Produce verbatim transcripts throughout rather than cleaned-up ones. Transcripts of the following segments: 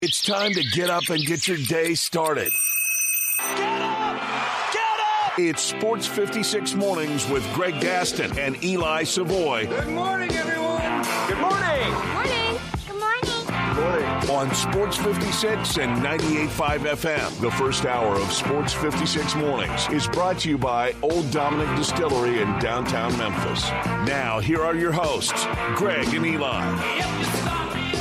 It's time to get up and get your day started. Get up! Get up! It's Sports fifty-six Mornings with Greg Gaston and Eli Savoy. Good morning, everyone. Good morning! Morning. Good morning. Good morning. On Sports fifty-six and ninety-eight point five F M. The first hour of Sports fifty-six Mornings is brought to you by Old Dominick Distillery in downtown Memphis. Now, here are your hosts, Greg and Eli.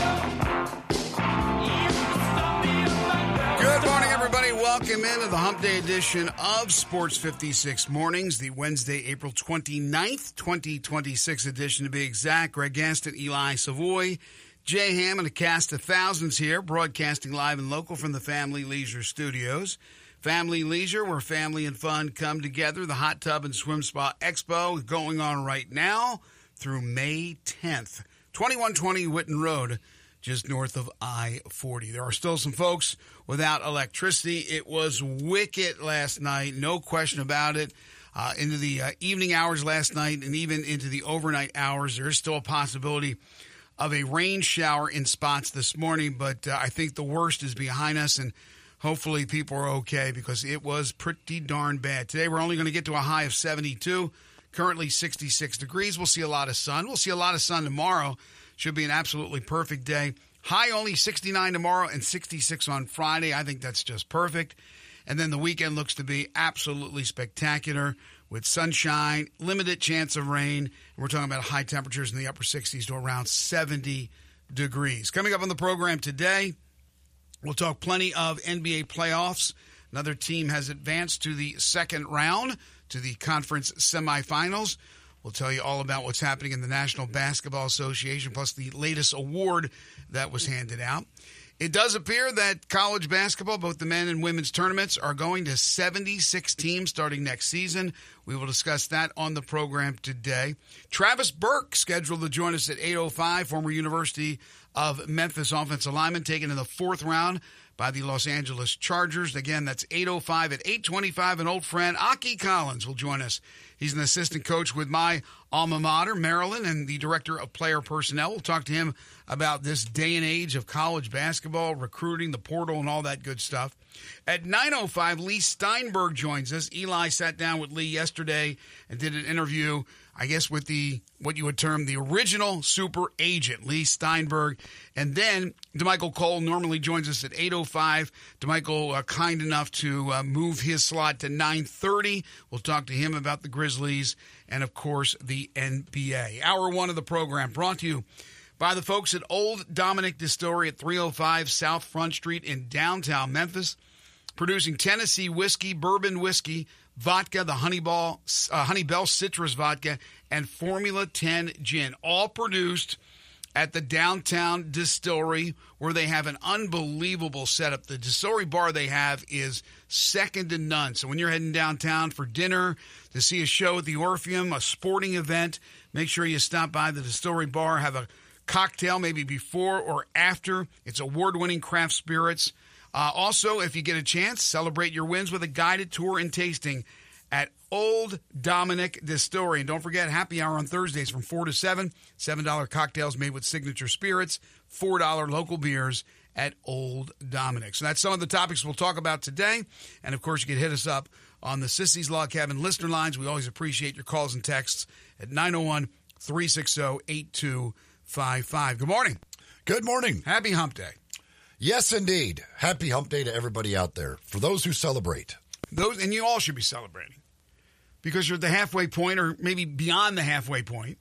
Good morning, everybody. Welcome into the Hump Day edition of Sports fifty-six Mornings, the Wednesday, April twenty-ninth, twenty twenty-six edition to be exact. Greg Gaston, Eli Savoy, Jay Ham, and a cast of thousands here, broadcasting live and local from the Family Leisure Studios. Family Leisure, where family and fun come together. The Hot Tub and Swim Spa Expo is going on right now through May tenth. twenty-one twenty Whitten Road, just north of I forty. There are still some folks without electricity. It was wicked last night, no question about it. Uh, into the uh, evening hours last night and even into the overnight hours, there is still a possibility of a rain shower in spots this morning, but uh, I think the worst is behind us, and hopefully people are okay because it was pretty darn bad. Today we're only going to get to a high of seventy-two, currently sixty-six degrees. We'll see a lot of sun. We'll see a lot of sun tomorrow. Should be an absolutely perfect day. High only sixty-nine tomorrow and sixty-six on Friday. I think that's just perfect. And then the weekend looks to be absolutely spectacular with sunshine, limited chance of rain. And we're talking about high temperatures in the upper sixties to around seventy degrees. Coming up on the program today, we'll talk plenty of N B A playoffs. Another team has advanced to the second round, to the conference semifinals. We'll tell you all about what's happening in the National Basketball Association, plus the latest award that was handed out. It does appear that college basketball, both the men and women's tournaments, are going to seventy-six teams starting next season. We will discuss that on the program today. Travis Burke scheduled to join us at eight oh five, former University of Memphis offensive lineman, taken in the fourth round by the Los Angeles Chargers. Again, that's eight oh five. At eight twenty-five, an old friend, Aki Collins, will join us. He's an assistant coach with my alma mater, Maryland, and the director of player personnel. We'll talk to him about this day and age of college basketball, recruiting, the portal, and all that good stuff. At nine oh five, Lee Steinberg joins us. Eli sat down with Lee yesterday and did an interview, I guess, with the what you would term the original super agent, Lee Steinberg. And then DeMichael Cole normally joins us at eight oh five. DeMichael, uh, kind enough to uh, move his slot to nine thirty. We'll talk to him about the Grizzlies and, of course, the N B A. Hour one of the program brought to you by the folks at Old Dominick Distillery at three oh five South Front Street in downtown Memphis, producing Tennessee whiskey, bourbon whiskey, vodka, the Honeyball, uh, Honeybell Citrus Vodka, and Formula ten Gin, all produced at the downtown distillery where they have an unbelievable setup. The distillery bar they have is second to none. So when you're heading downtown for dinner, to see a show at the Orpheum, a sporting event, make sure you stop by the distillery bar, have a cocktail maybe before or after. It's award-winning craft spirits. Uh, also, if you get a chance, celebrate your wins with a guided tour and tasting at Old Dominick Distillery. And don't forget, happy hour on Thursdays from four to seven. seven dollar cocktails made with signature spirits, four dollar local beers at Old Dominick. So that's some of the topics we'll talk about today. And, of course, you can hit us up on the Sissy's Log Cabin listener lines. We always appreciate your calls and texts at nine oh one, three six oh, eight two five five. Good morning. Good morning. Happy Hump Day. Yes, indeed. Happy Hump Day to everybody out there. For those who celebrate. Those, and you all should be celebrating because you're at the halfway point or maybe beyond the halfway point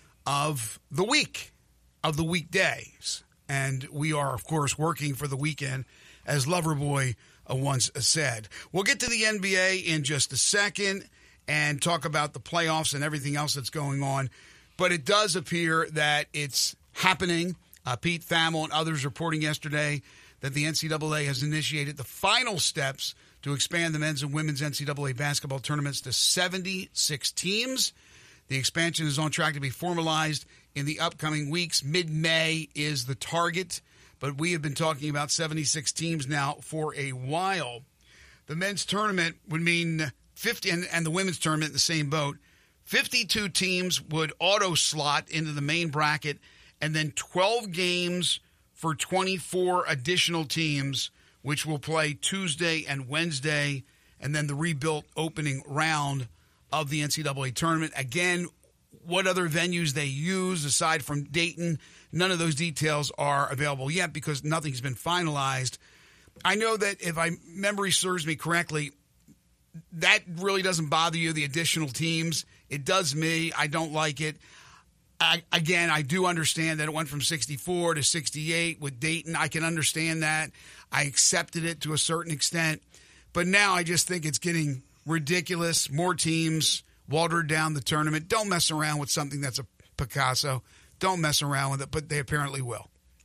of the week, of the weekdays. And we are, of course, working for the weekend, as Loverboy uh, once said. We'll get to the N B A in just a second and talk about the playoffs and everything else that's going on. But it does appear that it's happening. Uh, Pete Thamel and others reporting yesterday that the N C double A has initiated the final steps to expand the men's and women's N C double A basketball tournaments to seventy-six teams. The expansion is on track to be formalized in the upcoming weeks. Mid-May is the target, but we have been talking about seventy-six teams now for a while. The men's tournament would mean fifty, and, and the women's tournament in the same boat. fifty-two teams would auto-slot into the main bracket, and then twelve games for twenty-four additional teams, which will play Tuesday and Wednesday, and then the rebuilt opening round of the N C double A tournament. Again, what other venues they use aside from Dayton, none of those details are available yet because nothing's been finalized. I know that if my memory serves me correctly, that really doesn't bother you, the additional teams. It does me. I don't like it. I, again, I do understand that it went from sixty-four to sixty-eight with Dayton. I can understand that. I accepted it to a certain extent. But now I just think it's getting ridiculous. More teams, watered down the tournament. Don't mess around with something that's a Picasso. Don't mess around with it, but they apparently will.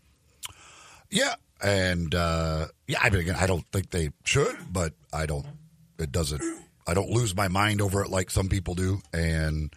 Yeah, and uh, yeah, I mean, again, I don't think they should, but I don't. It doesn't. I don't lose my mind over it like some people do, and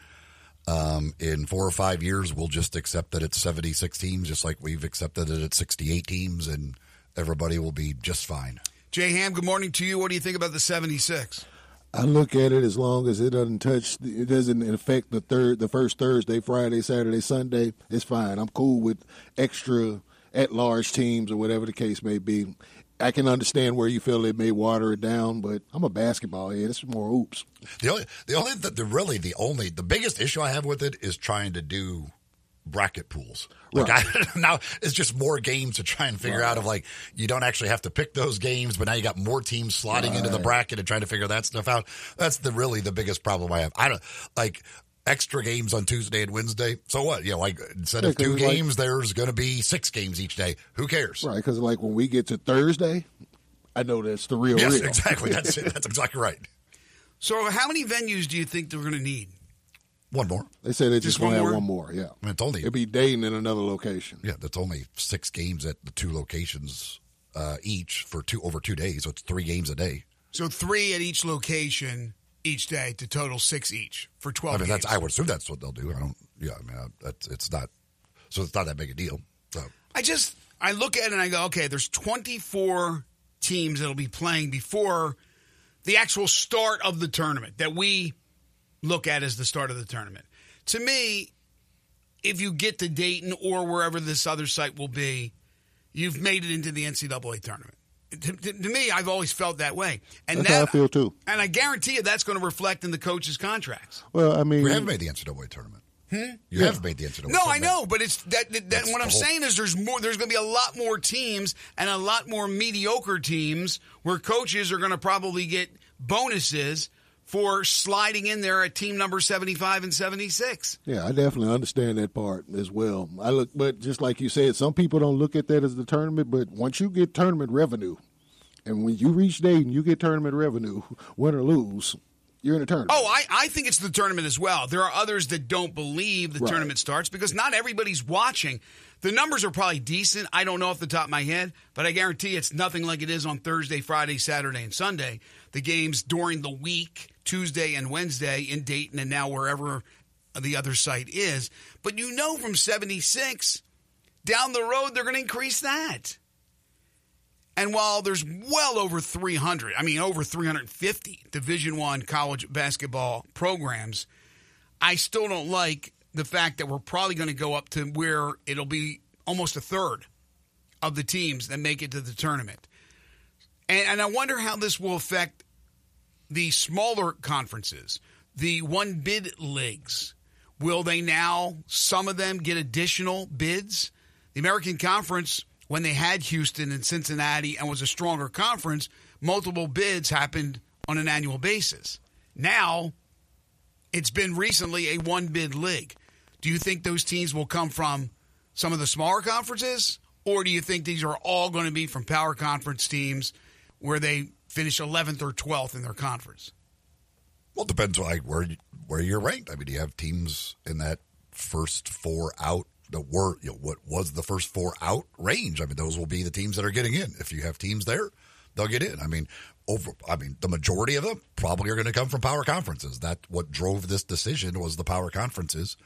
um, in four or five years, we'll just accept that it's seventy-six teams, just like we've accepted that it's sixty-eight teams, and everybody will be just fine. Jay Ham, good morning to you. What do you think about the seventy-six? I look at it as long as it doesn't touch, it doesn't affect the third, the first Thursday, Friday, Saturday, Sunday. It's fine. I'm cool with extra at-large teams or whatever the case may be. I can understand where you feel they may water it down, but I'm a basketball head. It's more oops. The only, the only, the, the really, the only, the biggest issue I have with it is trying to do bracket pools. Like Right. I, now it's just more games to try and figure Right. out of like, you don't actually have to pick those games, but now you got more teams slotting Right. into the bracket and trying to figure that stuff out. That's the really the biggest problem I have. I don't like extra games on Tuesday and Wednesday. So what? You know, like instead Yeah, of 'cause two it's like- games, there's going to be six games each day. Who cares? Right, because like when we get to Thursday, I know that's the real Yes, real. exactly. That's it. That's exactly right. So how many venues do you think they're going to need? One more. They say they Just just, want to one have more? one more, yeah. I mean, it's only It'd be Dayton in another location. Yeah, that's only six games at the two locations uh, each for two over two days. So it's three games a day. So three at each location each day to total six each for twelve I mean, games. that's I would assume that's what they'll do. I don't. Yeah, I mean, uh, that's it's not. So it's not that big a deal. So I just, I look at it and I go, okay, there's twenty-four teams that'll be playing before the actual start of the tournament that we look at as the start of the tournament. To me, if you get to Dayton or wherever this other site will be, you've made it into the N C double A tournament. To, to, to me, I've always felt that way. And That's that, how I feel too. And I guarantee you that's going to reflect in the coaches' contracts. Well, I mean, we have made the N C double A tournament. You Yeah. have made the N C double A No, I tournament. know, but it's that. that, that That's what the I'm whole- saying is, there's more. There's going to be a lot more teams and a lot more mediocre teams where coaches are going to probably get bonuses for sliding in there at team number seventy-five and seventy-six. yeah, I definitely understand that part as well. I look, but just like you said, some people don't look at that as the tournament. But once you get tournament revenue, and when you reach Dayton, you get tournament revenue, win or lose, you're in a tournament. Oh, I, I think it's the tournament as well. There are others that don't believe the Right. tournament starts because not everybody's watching. The numbers are probably decent. I don't know off the top of my head, but I guarantee it's nothing like it is on Thursday, Friday, Saturday, and Sunday. The games during the week, Tuesday and Wednesday in Dayton and now wherever the other site is. But you know from seventy-six, down the road, they're going to increase that. And while there's well over three hundred, I mean over three hundred fifty Division I college basketball programs, I still don't like the fact that we're probably going to go up to where it'll be almost a third of the teams that make it to the tournament. And, and I wonder how this will affect the smaller conferences, the one bid leagues. Will they now, some of them, get additional bids? The American Conference, when they had Houston and Cincinnati and was a stronger conference, multiple bids happened on an annual basis. Now, it's been recently a one-bid league. Do you think those teams will come from some of the smaller conferences, or do you think these are all going to be from power conference teams where they finish eleventh or twelfth in their conference? Well, it depends like where where you're ranked. I mean, you have teams in that first four out that were you know, what was the first four out range. I mean, those will be the teams that are getting in. If you have teams there, they'll get in. I mean, over. I mean, the majority of them probably are going to come from power conferences. That what drove this decision was the power conferences,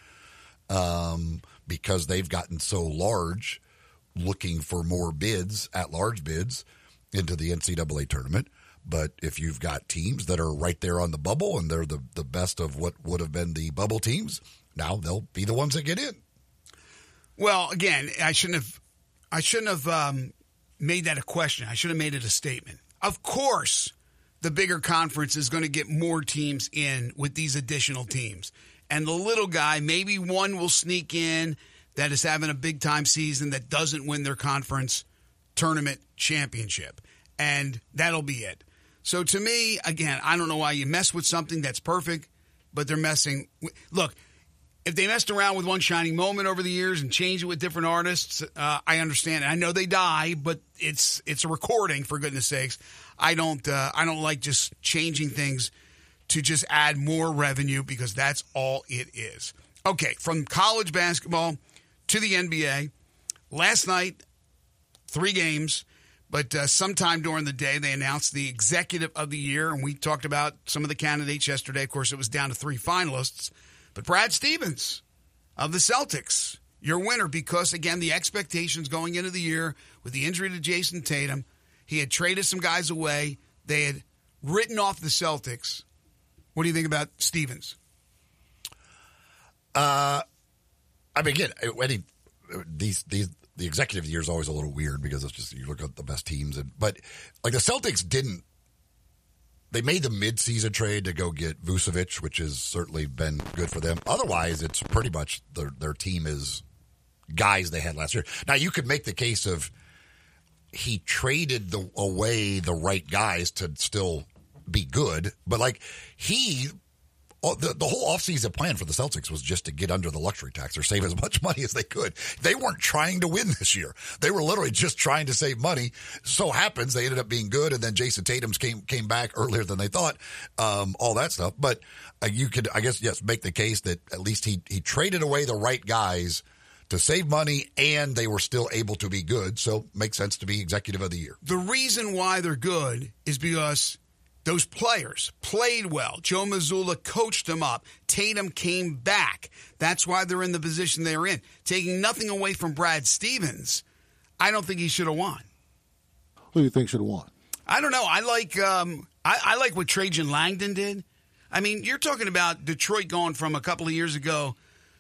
um, because they've gotten so large, looking for more bids at large bids into the N C double A tournament. But if you've got teams that are right there on the bubble and they're the, the best of what would have been the bubble teams, now they'll be the ones that get in. Well, again, I shouldn't have I shouldn't have um, made that a question. I should have made it a statement. Of course, the bigger conference is going to get more teams in with these additional teams. And the little guy, maybe one will sneak in that is having a big-time season that doesn't win their conference tournament championship. And that'll be it. So to me, again, I don't know why you mess with something that's perfect, but they're messing with, look, if they messed around with one shining moment over the years and changed it with different artists, uh, I understand. I know they die, but it's it's a recording, for goodness sakes. I don't uh, I don't like just changing things to just add more revenue, because that's all it is. Okay, from college basketball to the N B A. Last night, three games, but uh, sometime during the day they announced the executive of the year, and we talked about some of the candidates yesterday. Of course, it was down to three finalists. But Brad Stevens of the Celtics, your winner, because, again, the expectations going into the year with the injury to Jason Tatum, he had traded some guys away. They had written off the Celtics. What do you think about Stevens? Uh, I mean, again, any, these these the executive year is always a little weird, because it's just, you look at the best teams, and but like the Celtics didn't. They made the mid-season trade to go get Vucevic, which has certainly been good for them. Otherwise, it's pretty much their their team is guys they had last year. Now, you could make the case of he traded the, away the right guys to still be good, but like he, the, the whole offseason plan for the Celtics was just to get under the luxury tax or save as much money as they could. They weren't trying to win this year. They were literally just trying to save money. So happens they ended up being good, and then Jason Tatum's came came back earlier than they thought, um, all that stuff. But uh, you could, I guess, yes, make the case that at least he he traded away the right guys to save money, and they were still able to be good. So makes sense to be executive of the year. The reason why they're good is because those players played well. Joe Mazzulla coached them up. Tatum came back. That's why they're in the position they're in. Taking nothing away from Brad Stevens, I don't think he should have won. Who do you think should have won? I don't know. I like um, I, I like what Trajan Langdon did. I mean, you're talking about Detroit going from a couple of years ago,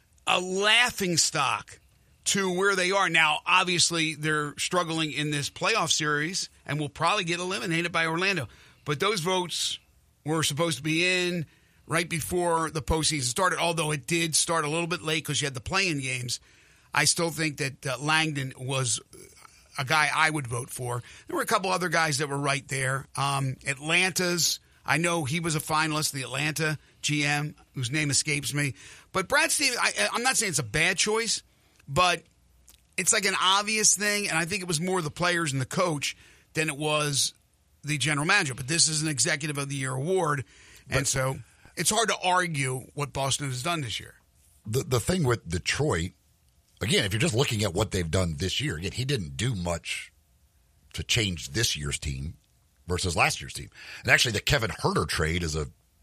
a laughing stock, to where they are now. Obviously, they're struggling in this playoff series and will probably get eliminated by Orlando. But those votes were supposed to be in right before the postseason started, although it did start a little bit late because you had the play-in games. I still think that uh, Langdon was a guy I would vote for. There were a couple other guys that were right there. Um, Atlanta's, I know he was a finalist, the Atlanta G M, whose name escapes me. But Brad Stevens, I, I'm not saying it's a bad choice, but it's like an obvious thing, and I think it was more the players and the coach than it was the general manager. But this is an Executive of the Year award, and but, so it's hard to argue what Boston has done this year. The the thing with Detroit, again, if you're just looking at what they've done this year, again, he didn't do much to change this year's team versus last year's team. And actually, the Kevin Huerter trade is a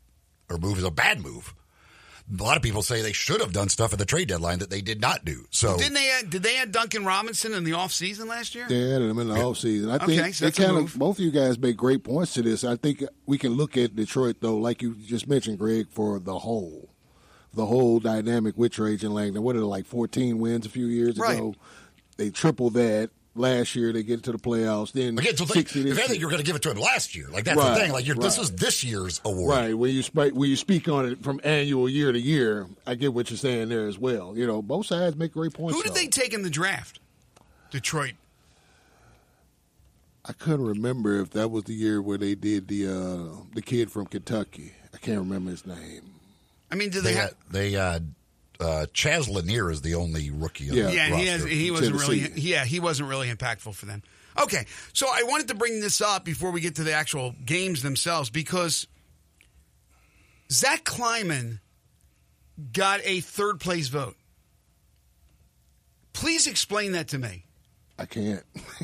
or move is a bad move. A lot of people say they should have done stuff at the trade deadline that they did not do. So well, didn't they? Add, did they add Duncan Robinson in the offseason last year? They added him in the yeah. offseason. I think okay, so they kind of both of you guys make great points to this. I think we can look at Detroit though, like you just mentioned, Greg, for the whole, the whole dynamic with Trajan Langdon. What are they, like fourteen wins a few years right. ago? They tripled that. Last year, they get to the playoffs. Then Again, so think, if anything, you're going to give it to him last year. Like, that's right, the thing. Like, you're, right. this is this year's award. Right. When you, sp- when you speak on it from annual year to year, I get what you're saying there as well. You know, both sides make great points. Who did though. they take in the draft? Detroit. I couldn't remember if that was the year where they did the uh, the kid from Kentucky. I can't remember his name. I mean, did they, they have... Had, they uh, Uh, Chaz Lanier is the only rookie. On yeah, the yeah, roster. he, has, he wasn't Tennessee. really. Yeah, he wasn't really impactful for them. Okay, so I wanted to bring this up before we get to the actual games themselves because Zach Kleiman got a third place vote. Please explain that to me. I can't.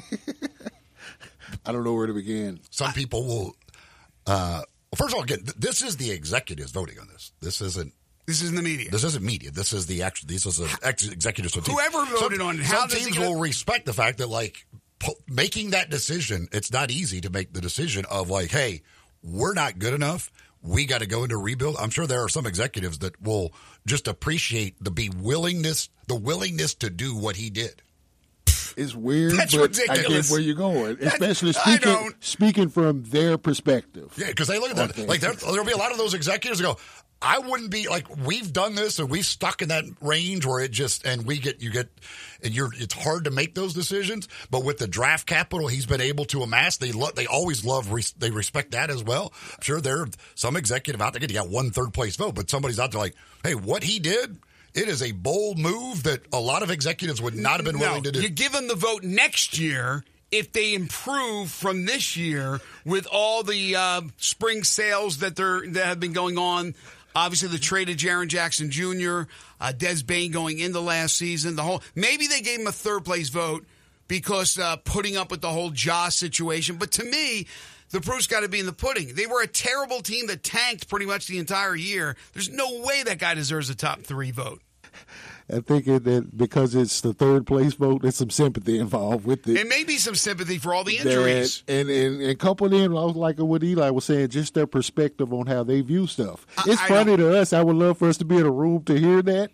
I don't know where to begin. Some I, people will. Uh, well, first of all, again, th- this is the executives voting on this. This isn't. This isn't the media. This isn't media. This is the actual. This is an ex- executive. Whoever voted some, on it, how some does teams it get... will respect the fact that, like, po- making that decision. It's not easy to make the decision of like, hey, we're not good enough. We got to go into rebuild. I'm sure there are some executives that will just appreciate the be willingness, the willingness to do what he did. It's weird, That's but ridiculous. I get where you're going, especially I speaking don't. speaking from their perspective. Yeah, because they look at that. Okay. Like, there, there'll be a lot of those executives that go, I wouldn't be, like, we've done this and we've stuck in that range where it just, and we get, you get, and you're, it's hard to make those decisions. But with the draft capital he's been able to amass, they lo- they always love, res- they respect that as well. I'm sure there are some executive out there, you got one third place vote, but somebody's out there like, hey, what he did, it is a bold move that a lot of executives would not have been No, willing to do. You give them the vote next year if they improve from this year with all the uh, spring sales that they're that have been going on. Obviously, the trade of Jaren Jackson Junior, uh, Des Bain going into last season. The whole maybe they gave him a third place vote because uh, putting up with the whole Josh situation. But to me, the proof's got to be in the pudding. They were a terrible team that tanked pretty much the entire year. There's no way that guy deserves a top three vote. I think it, that because it's the third place vote, there's some sympathy involved with it. It may be some sympathy for all the injuries. That, and, and and coupled in, I was like what Eli was saying, just their perspective on how they view stuff. It's I, I funny don't. to us. I would love for us to be in a room to hear that.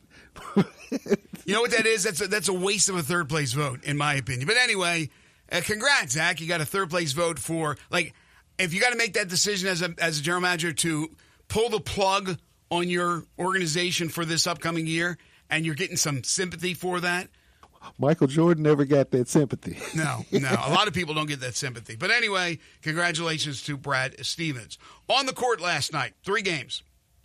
You know what that is? That's a, that's a waste of a third place vote, in my opinion. But anyway, uh, congrats, Zach. You got a third place vote for, like, if you got to make that decision as a as a general manager to pull the plug on your organization for this upcoming year, and you're getting some sympathy for that. Michael Jordan never got that sympathy. No, no. A lot of people don't get that sympathy. But anyway, congratulations to Brad Stevens. On the court last night, three games.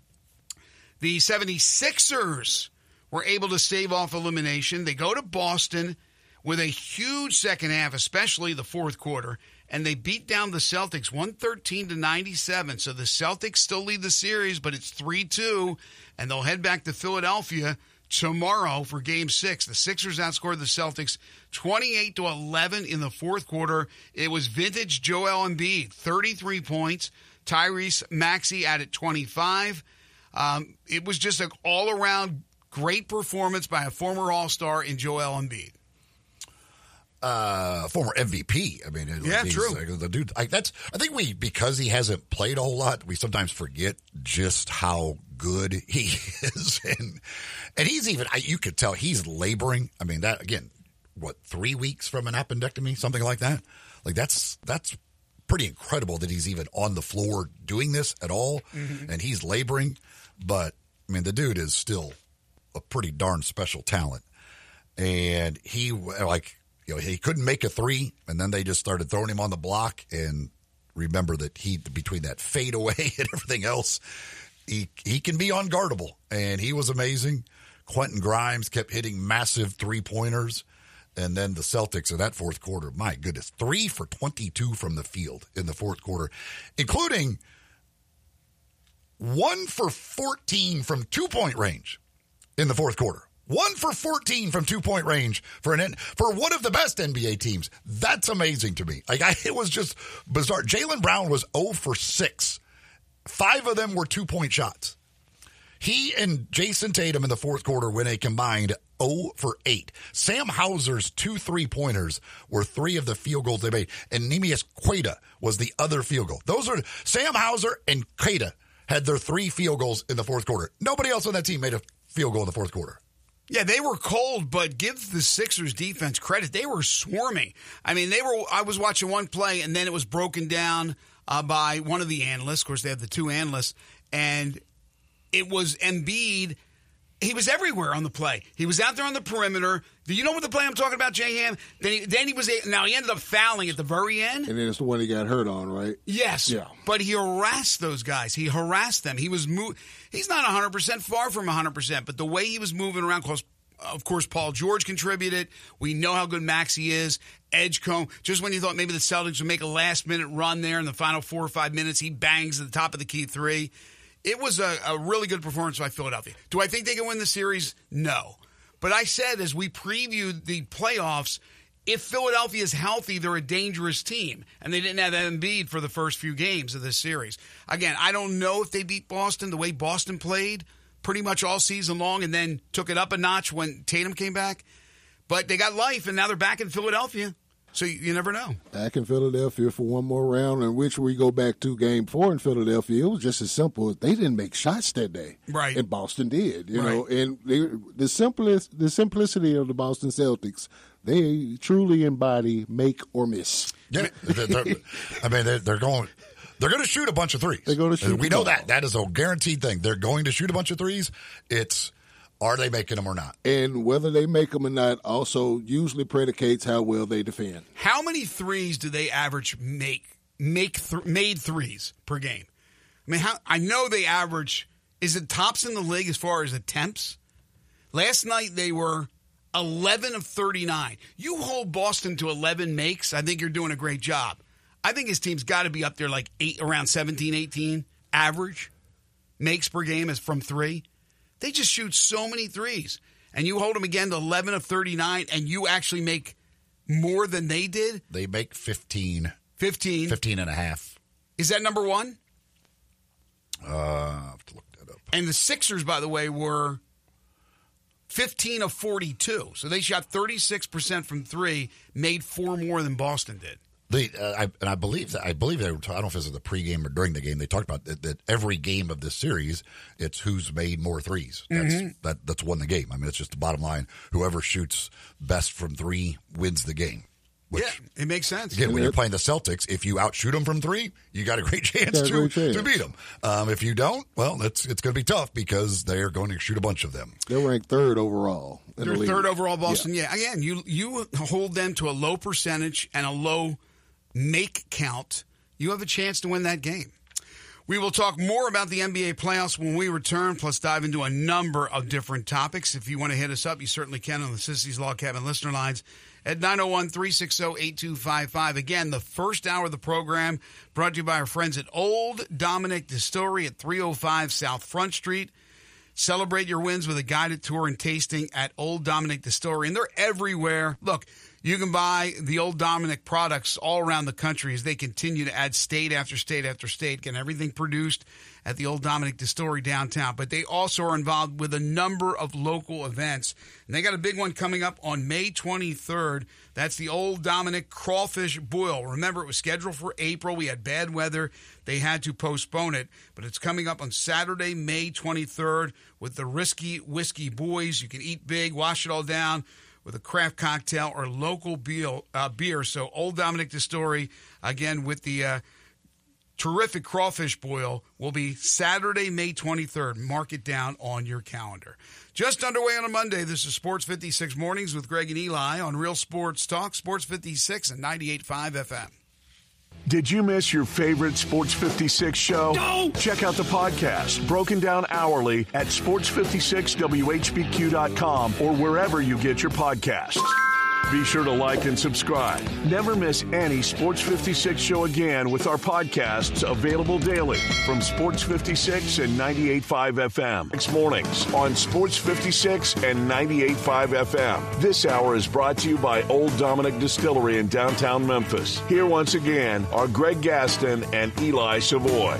The seventy-sixers were able to stave off elimination. They go to Boston with a huge second half, especially the fourth quarter, and they beat down the Celtics one thirteen to ninety-seven. So the Celtics still lead the series, but it's three two, and they'll head back to Philadelphia tomorrow for Game Six. The Sixers outscored the Celtics twenty-eight to eleven in the fourth quarter. It was vintage Joel Embiid, thirty-three points. Tyrese Maxey added twenty-five. Um, it was just an all-around great performance by a former All-Star in Joel Embiid. Uh, former M V P. I mean, it, Yeah, he's, true. Like, the dude. Like, that's. I think we because he hasn't played a whole lot, we sometimes forget just how good he is, and and he's even. I, you could tell he's laboring. I mean, that again, what three weeks from an appendectomy, something like that. Like that's that's pretty incredible that he's even on the floor doing this at all, mm-hmm. and he's laboring. But I mean, the dude is still a pretty darn special talent, and he like. You know, he couldn't make a three, and then they just started throwing him on the block. And remember that he, between that fadeaway and everything else, he he can be unguardable. And he was amazing. Quentin Grimes kept hitting massive three-pointers. And then the Celtics in that fourth quarter, my goodness, three for twenty-two from the field in the fourth quarter, including one for fourteen from two-point range in the fourth quarter. One for fourteen from two-point range for an for one of the best N B A teams. That's amazing to me. Like I, it was just bizarre. Jaylen Brown was zero for six. Five of them were two-point shots. He and Jason Tatum in the fourth quarter went a combined zero for eight. Sam Hauser's two three-pointers were three of the field goals they made, and Neemias Queta was the other field goal. Those are Sam Hauser and Queta had their three field goals in the fourth quarter. Nobody else on that team made a field goal in the fourth quarter. Yeah, they were cold, but give the Sixers defense credit. They were swarming. I mean, they were. I was watching one play, and then it was broken down uh, by one of the analysts. Of course, they have the two analysts, and it was Embiid. He was everywhere on the play. He was out there on the perimeter. Do you know what the play I'm talking about, J Ham? Then he, then he was now he ended up fouling at the very end. And then it's the one he got hurt on, right? Yes. Yeah. But he harassed those guys. He harassed them. He was mo- He's not one hundred percent, far from one hundred percent, but the way he was moving around, close. Of course, Paul George contributed. We know how good Maxey is. Edgecombe, just when you thought maybe the Celtics would make a last-minute run there in the final four or five minutes, he bangs at the top of the key three. It was a, a really good performance by Philadelphia. Do I think they can win the series? No. But I said as we previewed the playoffs, if Philadelphia is healthy, they're a dangerous team. And they didn't have Embiid for the first few games of this series. Again, I don't know if they beat Boston the way Boston played pretty much all season long and then took it up a notch when Tatum came back. But they got life, and now they're back in Philadelphia. So you, you never know. Back in Philadelphia for one more round, in which we go back to game four in Philadelphia. It was just as simple as they didn't make shots that day. Right. And Boston did, you right. know. And they, the simplest, the simplicity of the Boston Celtics They truly embody make or miss. Yeah, they're, they're, I mean, they're, they're going. They're going to shoot a bunch of threes. They're going to shoot. We know that. That is a guaranteed thing. They're going to shoot a bunch of threes. It's are they making them or not? And whether they make them or not also usually predicates how well they defend. How many threes do they average make make th- made threes per game? I mean, how, I know they average. Is it tops in the league as far as attempts? Last night they were eleven of thirty-nine. You hold Boston to eleven makes, I think you're doing a great job. I think his team's got to be up there like eight, around seventeen, eighteen average makes per game is from three. They just shoot so many threes. And you hold them again to eleven of thirty-nine, and you actually make more than they did? They make fifteen. fifteen. fifteen and a half. Is that number one? Uh, I'll have to look that up. And the Sixers, by the way, were fifteen of forty-two. So they shot thirty-six percent from three, made four more than Boston did. They, uh, I, and I believe that I believe they were. I don't know if it was the pregame or during the game. They talked about that, that every game of this series, it's who's made more threes. That's Mm-hmm. that, that's won the game. I mean, it's just the bottom line. Whoever shoots best from three wins the game. Which, yeah, it makes sense. Again, when you're playing the Celtics, if you outshoot them from three, you got a great chance, a to, great chance. to beat them. Um, if you don't, well, it's it's going to be tough because they are going to shoot a bunch of them. They're ranked third overall. In They're the league. third overall, Boston. Yeah. yeah, again, you you hold them to a low percentage and a low make count. You have a chance to win that game. We will talk more about the N B A playoffs when we return, plus dive into a number of different topics. If you want to hit us up, you certainly can on the Sissy's Log Cabin listener lines at nine oh one, three six oh, eight two five five. Again, the first hour of the program brought to you by our friends at Old Dominick Distillery at three oh five South Front Street. Celebrate your wins with a guided tour and tasting at Old Dominick Distillery. And they're everywhere. Look, you can buy the Old Dominick products all around the country as they continue to add state after state after state, getting everything produced at the Old Dominick Distillery downtown. But they also are involved with a number of local events. And they got a big one coming up on May twenty-third. That's the Old Dominick Crawfish Boil. Remember, it was scheduled for April. We had bad weather. They had to postpone it. But it's coming up on Saturday, May twenty-third with the Risky Whiskey Boys. You can eat big, wash it all down with a craft cocktail or local beer. Uh, beer. So Old Dominick Distillery, again, with the uh, terrific crawfish boil, will be Saturday, May twenty-third. Mark it down on your calendar. Just underway on a Monday, this is Sports fifty-six Mornings with Greg and Eli on Real Sports Talk, Sports fifty-six and ninety-eight point five F M. Did you miss your favorite Sports fifty-six show? No! Check out the podcast, broken down hourly at sports fifty-six W H B Q dot com or wherever you get your podcasts. Be sure to like and subscribe. Never miss any Sports fifty-six show again with our podcasts available daily from Sports fifty-six and ninety-eight point five F M. Next mornings on Sports fifty-six and ninety-eight point five F M. This hour is brought to you by Old Dominick Distillery in downtown Memphis. Here once again are Greg Gaston and Eli Savoy.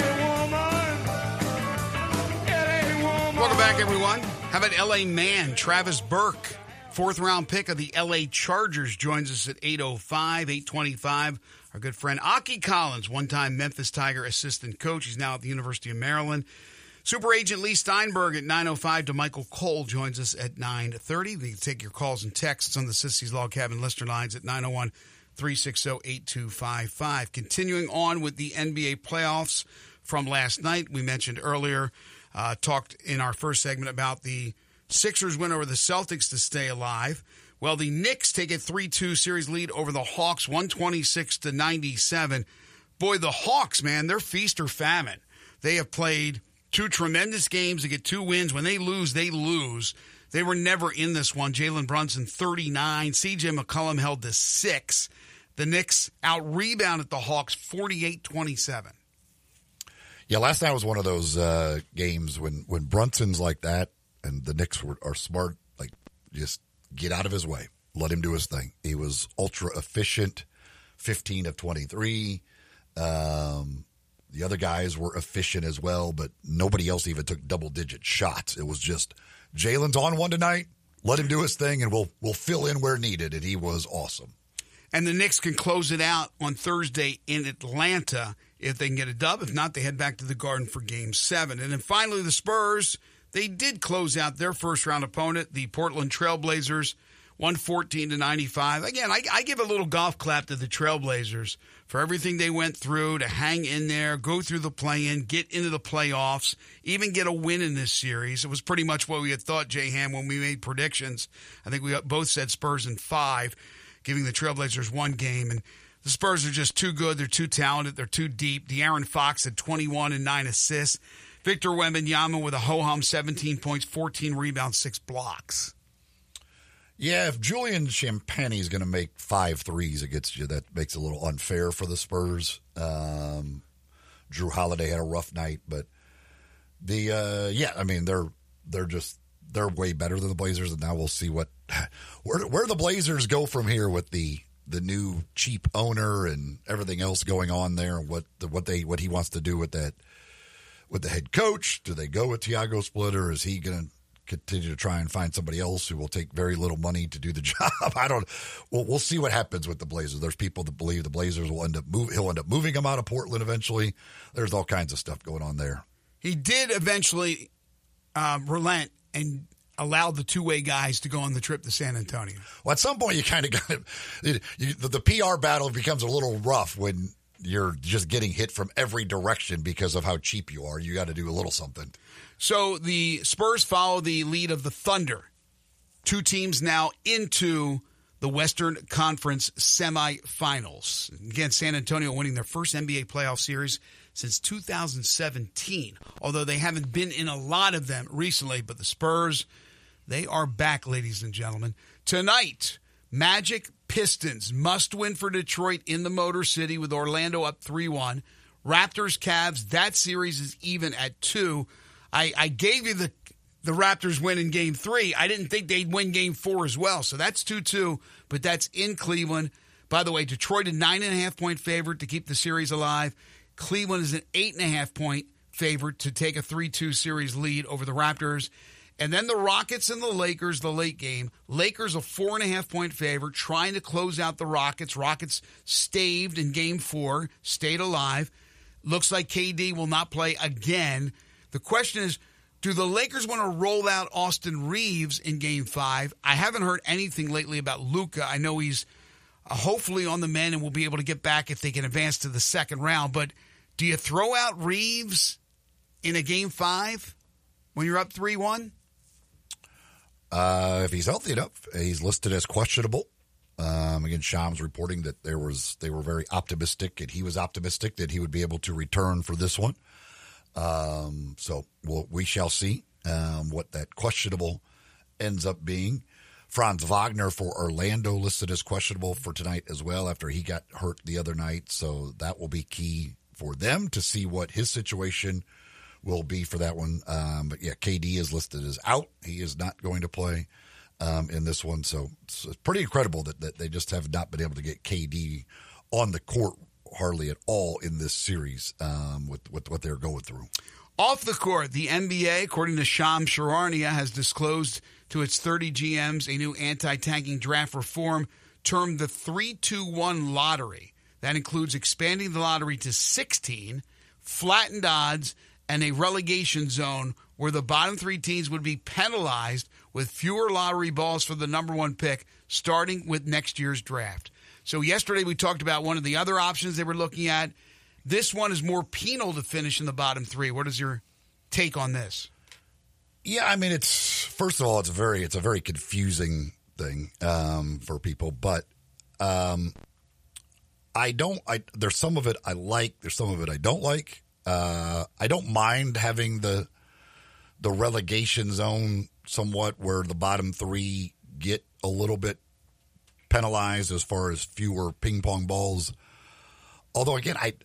Welcome back, everyone. How about L A man Travis Burke? Fourth round pick of the L A Chargers joins us at eight oh five, eight twenty-five. Our good friend Aki Collins, one-time Memphis Tiger assistant coach. He's now at the University of Maryland. Super agent Lee Steinberg at nine oh five. DeMichael Cole joins us at nine thirty. We can take your calls and texts on the Sissy's Log Cabin listener lines at nine oh one, three six oh, eight two five five. Continuing on with the N B A playoffs from last night, we mentioned earlier, uh, talked in our first segment about the Sixers win over the Celtics to stay alive. Well, the Knicks take a three two series lead over the Hawks, one twenty-six to ninety-seven. Boy, the Hawks, man, they're feast or famine. They have played two tremendous games to get two wins. When they lose, they lose. They were never in this one. Jalen Brunson, thirty-nine. C J McCollum held to six. The Knicks out-rebounded the Hawks, forty-eight twenty-seven. Yeah, last night was one of those uh, games when, when Brunson's like that, and the Knicks were, are smart, like, just get out of his way. Let him do his thing. He was ultra efficient, fifteen of twenty-three. Um, the other guys were efficient as well, but nobody else even took double-digit shots. It was just, Jalen's on one tonight, let him do his thing, and we'll we'll fill in where needed, and he was awesome. And the Knicks can close it out on Thursday in Atlanta if they can get a dub. If not, they head back to the Garden for Game seven. And then finally, the Spurs, they did close out their first-round opponent, the Portland Trailblazers, one fourteen to ninety-five. Again, I, I give a little golf clap to the Trailblazers for everything they went through to hang in there, go through the play-in, get into the playoffs, even get a win in this series. It was pretty much what we had thought, Jay Ham, when we made predictions. I think we both said Spurs in five, giving the Trailblazers one game. And the Spurs are just too good. They're too talented. They're too deep. De'Aaron Fox had twenty-one and nine assists. Victor Wembanyama with a ho-hum seventeen points, fourteen rebounds, six blocks. Yeah, if Julian Champagnie is going to make five threes against you, that makes it a little unfair for the Spurs. Um, Drew Holiday had a rough night, but the uh, yeah, I mean they're they're just they're way better than the Blazers, and now we'll see what where where the Blazers go from here with the the new cheap owner and everything else going on there, and what the, what they what he wants to do with that with the head coach. Do they go with Tiago Splitter? Is he going to continue to try and find somebody else who will take very little money to do the job? I don't. Well, we'll see what happens with the Blazers. There's people that believe the Blazers will end up move. He'll end up moving them out of Portland eventually. There's all kinds of stuff going on there. He did eventually uh, relent and allow the two-way guys to go on the trip to San Antonio. Well, at some point you kind of got it. You, the, the P R battle becomes a little rough when you're just getting hit from every direction because of how cheap you are. You got to do a little something. So the Spurs follow the lead of the Thunder. Two teams now into the Western Conference semifinals. Again, San Antonio winning their first N B A playoff series since two thousand seventeen, although they haven't been in a lot of them recently. But the Spurs, they are back, ladies and gentlemen. Tonight, Magic Pistons must win for Detroit in the Motor City with Orlando up three one. Raptors, Cavs, that series is even at two. I, I gave you the the Raptors win in game three. I didn't think they'd win game four as well. So that's two two, but that's in Cleveland. By the way, Detroit a nine and a half point favorite to keep the series alive. Cleveland is an eight and a half point favorite to take a three two series lead over the Raptors. And then the Rockets and the Lakers, the late game. Lakers a four and a half point favorite, trying to close out the Rockets. Rockets staved in game four, stayed alive. Looks like K D will not play again. The question is, do the Lakers want to roll out Austin Reeves in game five? I haven't heard anything lately about Luka. I know he's uh, hopefully on the mend and will be able to get back if they can advance to the second round. But do you throw out Reeves in a game five when you're up three one? Uh, if he's healthy enough, he's listed as questionable. Um, again, Shams reporting that there was they were very optimistic, and he was optimistic that he would be able to return for this one. Um, so we'll, we shall see um, what that questionable ends up being. Franz Wagner for Orlando listed as questionable for tonight as well after he got hurt the other night. So that will be key for them to see what his situation will be for that one. Um, but yeah, K D is listed as out. He is not going to play um, in this one. So it's pretty incredible that, that they just have not been able to get K D on the court hardly at all in this series um, with, with what they're going through. Off the court, the N B A, according to Shams Charania, has disclosed to its thirty G Ms a new anti-tanking draft reform termed the three two one lottery. That includes expanding the lottery to sixteen, flattened odds, and a relegation zone where the bottom three teams would be penalized with fewer lottery balls for the number one pick starting with next year's draft. So yesterday we talked about one of the other options they were looking at. This one is more penal to finish in the bottom three. What is your take on this? Yeah, I mean, it's first of all, it's a very it's a very confusing thing um, for people, but um, I don't. I there's some of it I like. There's some of it I don't like. Uh, I don't mind having the the relegation zone somewhat where the bottom three get a little bit penalized as far as fewer ping pong balls. Although again, I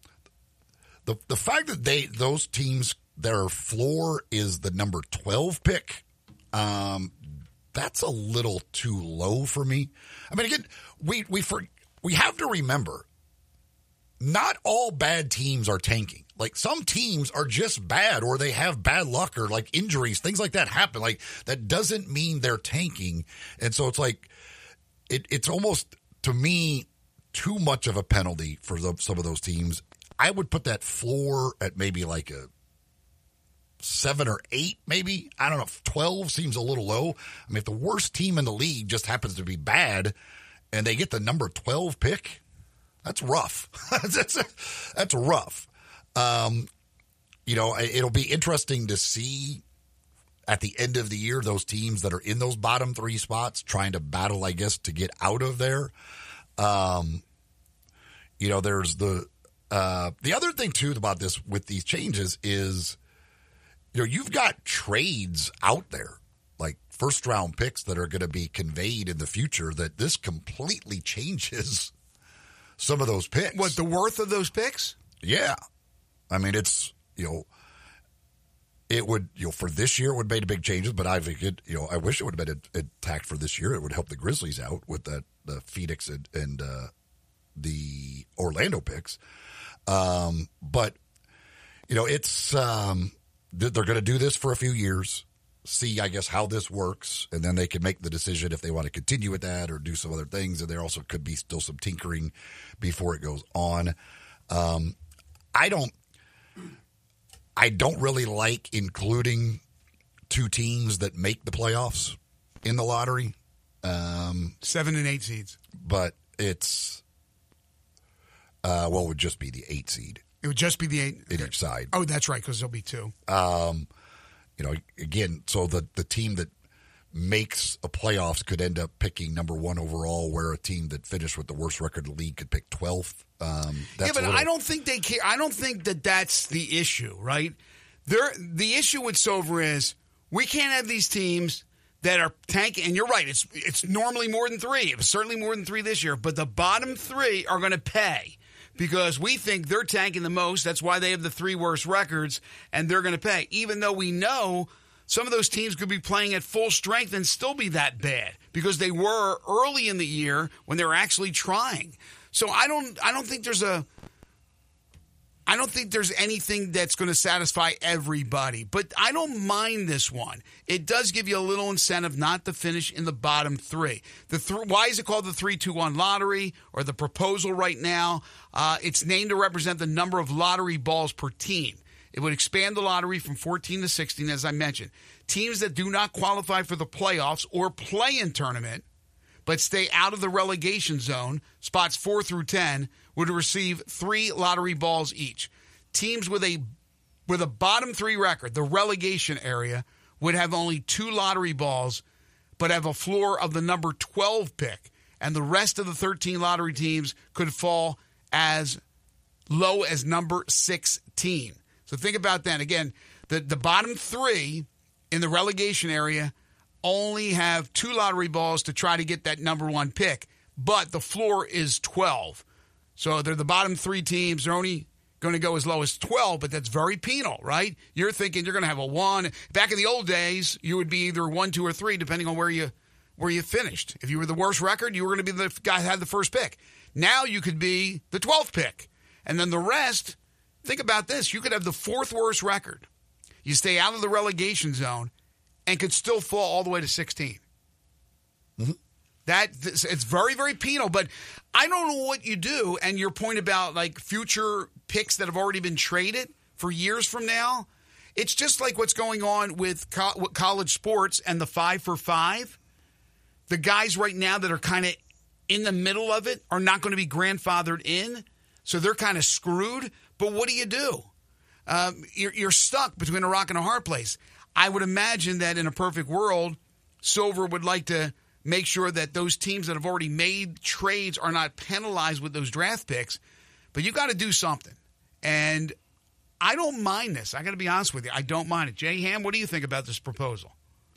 the the fact that they those teams their floor is the number twelve pick, um, that's a little too low for me. I mean, again, we we for, we have to remember, not all bad teams are tanking. Like some teams are just bad, or they have bad luck, or like injuries, things like that happen. Like that doesn't mean they're tanking, and so it's like it, it's almost to me too much of a penalty for the, some of those teams. I would put that floor at maybe like a seven or eight, maybe. I don't know. twelve seems a little low. I mean, if the worst team in the league just happens to be bad and they get the number twelve pick, that's rough. that's, that's rough. Um, you know, it'll be interesting to see at the end of the year those teams that are in those bottom three spots trying to battle, I guess, to get out of there. Um, you know, there's the uh, the other thing, too, about this with these changes is, you know, you've got trades out there, like first-round picks that are going to be conveyed in the future that this completely changes some of those picks. What, the worth of those picks? Yeah. I mean, it's, you know, it would, you know, for this year it would have made big changes, but I think it, you know, I wish it would have been intact for this year. It would help the Grizzlies out with that, the Phoenix and, and uh, the Orlando picks. Um, but, you know, it's, um, they're going to do this for a few years, see, I guess, how this works, and then they can make the decision if they want to continue with that or do some other things. And there also could be still some tinkering before it goes on. Um, I don't, I don't really like including two teams that make the playoffs in the lottery. Um, Seven and eight seeds. But it's, uh, well, it would just be the eight seed. It would just be the eight? In each side. Oh, that's right, because there'll be two. Um, you know, again, so the, the team that makes a playoffs could end up picking number one overall, where a team that finished with the worst record in the league could pick twelfth. Um, that's yeah, but little... I don't think they care. I don't think that that's the issue, right? There, the issue with Silver is we can't have these teams that are tanking. And you're right; it's it's normally more than three. It was certainly more than three this year. But the bottom three are going to pay because we think they're tanking the most. That's why they have the three worst records, and they're going to pay, even though we know some of those teams could be playing at full strength and still be that bad because they were early in the year when they were actually trying. So I don't I don't think there's a I don't think there's anything that's going to satisfy everybody. But I don't mind this one. It does give you a little incentive not to finish in the bottom three. The th- why is it called the three two one lottery or the proposal right now? Uh, it's named to represent the number of lottery balls per team. It would expand the lottery from fourteen to sixteen, as I mentioned. Teams that do not qualify for the playoffs or play-in tournament but stay out of the relegation zone, spots four through ten, would receive three lottery balls each. Teams with a with a bottom three record, the relegation area, would have only two lottery balls, but have a floor of the number twelve pick. And the rest of the thirteen lottery teams could fall as low as number sixteen. So think about that. Again, the, the bottom three in the relegation area only have two lottery balls to try to get that number one pick, but the floor is twelve. So they're the bottom three teams. They're only going to go as low as twelve, but that's very penal, right? You're thinking you're going to have a one. Back in the old days, you would be either one, two, or three, depending on where you where you finished. If you were the worst record, you were going to be the guy who had the first pick. Now you could be the twelfth pick. And then the rest, think about this. You could have the fourth worst record. You stay out of the relegation zone and could still fall all the way to sixteen. Mm-hmm. That it's very, very penal, but I don't know what you do. And your point about like future picks that have already been traded for years from now, it's just like what's going on with co- college sports and the five for five. The guys right now that are kind of in the middle of it are not going to be grandfathered in, so they're kind of screwed. But what do you do? Um, you're, you're stuck between a rock and a hard place. I would imagine that in a perfect world, Silver would like to make sure that those teams that have already made trades are not penalized with those draft picks. But you got to do something. And I don't mind this. I got to be honest with you. I don't mind it. Jay Ham, what do you think about this proposal?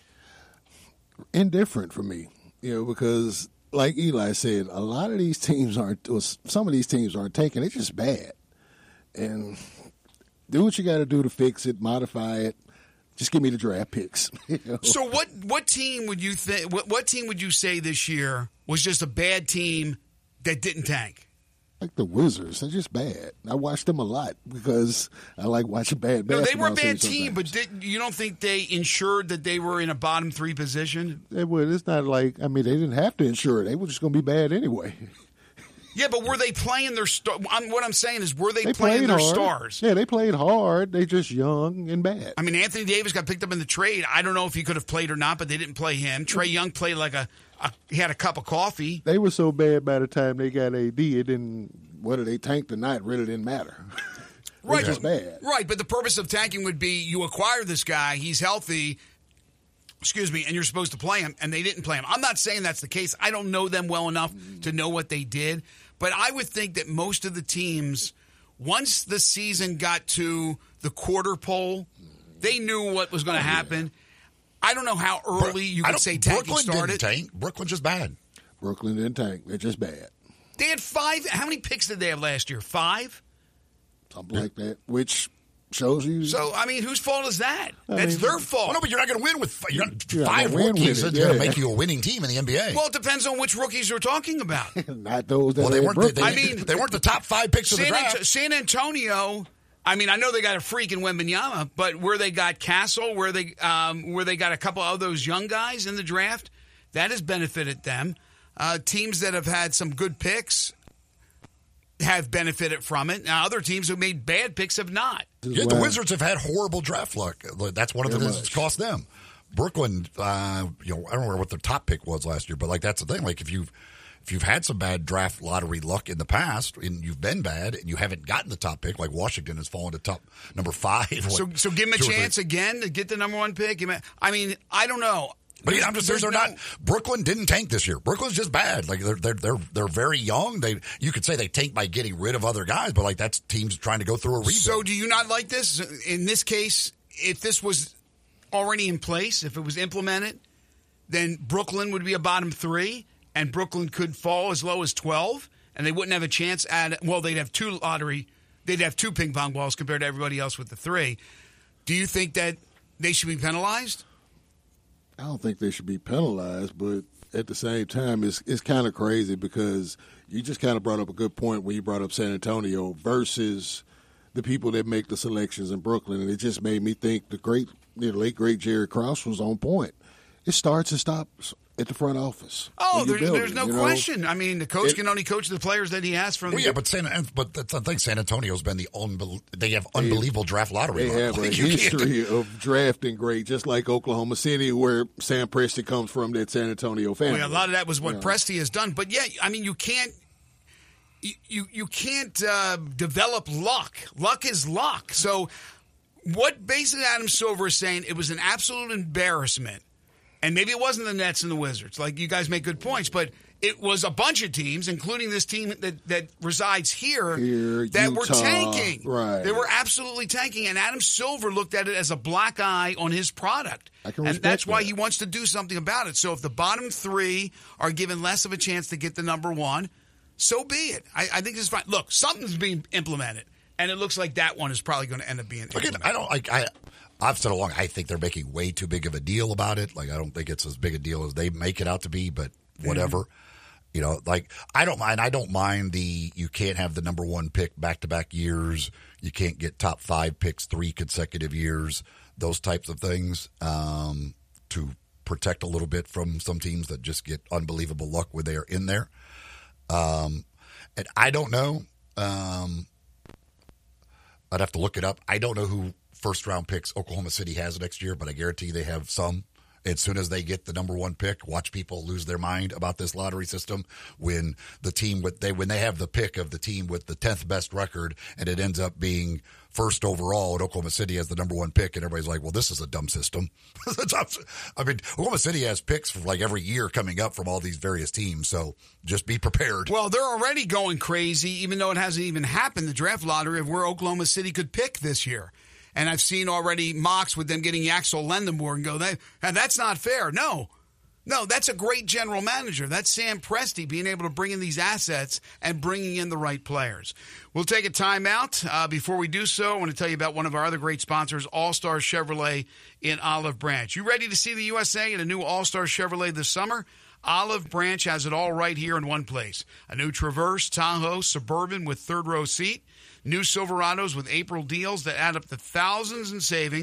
Indifferent for me, you know, because like Eli said, a lot of these teams aren't, or some of these teams aren't taking. It's just bad. And do what you got to do to fix it, modify it. Just give me the draft picks. You know? So what what team would you think? What, what team would you say this year was just a bad team that didn't tank? Like the Wizards, they're just bad. I watch them a lot because I like watching bad basketball. No, they were a bad team, team, but did, you don't think they ensured that they were in a bottom three position? They would. It's not like, I mean, they didn't have to ensure it. They were just going to be bad anyway. Yeah, but were they playing their star? I'm, what I'm saying is, were they, They playing played their hard. stars? Yeah, they played hard. They just young and bad. I mean, Anthony Davis got picked up in the trade. I don't know if he could have played or not, but they didn't play him. Trae Young played like a, a he had a cup of coffee. They were so bad by the time they got A D, it didn't, whether they tanked or not really didn't matter. Right, just bad. Right, but the purpose of tanking would be you acquire this guy, he's healthy, excuse me, and you're supposed to play him, and they didn't play him. I'm not saying that's the case. I don't know them well enough to know what they did, but I would think that most of the teams, once the season got to the quarter pole, they knew what was going to happen. I don't know how early you could say tanking Brooklyn started. didn't tank. Brooklyn's just bad. Brooklyn didn't tank. They're just bad. They had five. How many picks did they have last year? Five? Something like that, which shows you. So, I mean, whose fault is that? I That's mean- their fault. Well, no, but you're not going to win with you're not, You're not five gonna win with rookies. it, It's going to yeah. make you a winning team in the N B A. Well, it depends on which rookies you're talking about. Not those that Well, they had weren't. They, Brooklyn. I mean- they weren't the top five picks of the San, draft. Ant- San Antonio, I mean, I know they got a freak in Wembanyama, but where they got Castle, where they um, where they got a couple of those young guys in the draft, that has benefited them. Uh, teams that have had some good picks have benefited from it. Now, other teams who made bad picks have not. Yeah, the Wizards have had horrible draft luck. That's one of the Very things that's much. cost them. Brooklyn, uh, you know, I don't remember what their top pick was last year, but like that's the thing. Like if you've if you've had some bad draft lottery luck in the past and you've been bad and you haven't gotten the top pick, like Washington has fallen to top number five. So, like so give them a two or three. chance again to get the number one pick. Give 'em- I mean, I don't know. But yeah, I'm just saying There's they're no- not. Brooklyn didn't tank this year. Brooklyn's just bad. Like they're they're they're they're very young. They you could say they tanked by getting rid of other guys, but like that's teams trying to go through a rebuild. So do you not like this? In this case, if this was already in place, if it was implemented, then Brooklyn would be a bottom three, and Brooklyn could fall as low as twelve, and they wouldn't have a chance at, well, they'd have two lottery, they'd have two ping pong balls compared to everybody else with the three. Do you think that they should be penalized? I don't think they should be penalized, but at the same time, it's it's kind of crazy because you just kind of brought up a good point when you brought up San Antonio versus the people that make the selections in Brooklyn, and it just made me think the great, the late great Jerry Krause was on point. It starts and stops at the front office. Oh, when you're there, there's building, no you know? question. I mean, the coach It- can only coach the players that he has from Well, the yeah, but San, but that's the thing. San Antonio's been the unbel- they have unbelievable draft lottery. They luck. have a Like, you can't- history of drafting great, just like Oklahoma City, where Sam Presti comes from, that San Antonio family. Well, a lot of that was what Yeah. Presti has done. But yeah, I mean, you can't you you, you can't uh, develop luck. Luck is luck. So what basically Adam Silver is saying, it was an absolute embarrassment. And maybe it wasn't the Nets and the Wizards. Like, you guys make good points, but it was a bunch of teams, including this team that, that resides here, Here, that were Utah, tanking. right. They were absolutely tanking. And Adam Silver looked at it as a black eye on his product. I can and respect that's why that. he wants to do something about it. So if the bottom three are given less of a chance to get the number one, so be it. I, I think it's fine. Look, something's being implemented, and it looks like that one is probably going to end up being Again, implemented. I don't like. I I've said along. I think they're making way too big of a deal about it. Like I don't think it's as big a deal as they make it out to be. But whatever. You know, like I don't mind. I don't mind the you can't have the number one pick back to back years. You can't get top five picks three consecutive years. Those types of things um, to protect a little bit from some teams that just get unbelievable luck when they are in there. Um, and I don't know. Um, I'd have to look it up. I don't know who first round picks Oklahoma City has next year, but I guarantee they have some. As soon as they get the number one pick, watch people lose their mind about this lottery system when the team with they when they have the pick of the team with the tenth best record and it ends up being first overall and Oklahoma City has the number one pick and everybody's like, well, this is a dumb system. I mean, Oklahoma City has picks for like every year coming up from all these various teams, so just be prepared. Well, they're already going crazy, even though it hasn't even happened, the draft lottery of where Oklahoma City could pick this year. And I've seen already mocks with them getting Yaxel Lendenborg and go, that, and that's not fair. No. No, that's a great general manager. That's Sam Presti being able to bring in these assets and bringing in the right players. We'll take a timeout. Uh, before we do so, I want to tell you about one of our other great sponsors, All-Star Chevrolet in Olive Branch. You ready to see the U S A in a new All-Star Chevrolet this summer? Olive Branch has it all right here in one place. A new Traverse, Tahoe, Suburban with third row seat. New Silverados with April deals that add up to thousands in savings.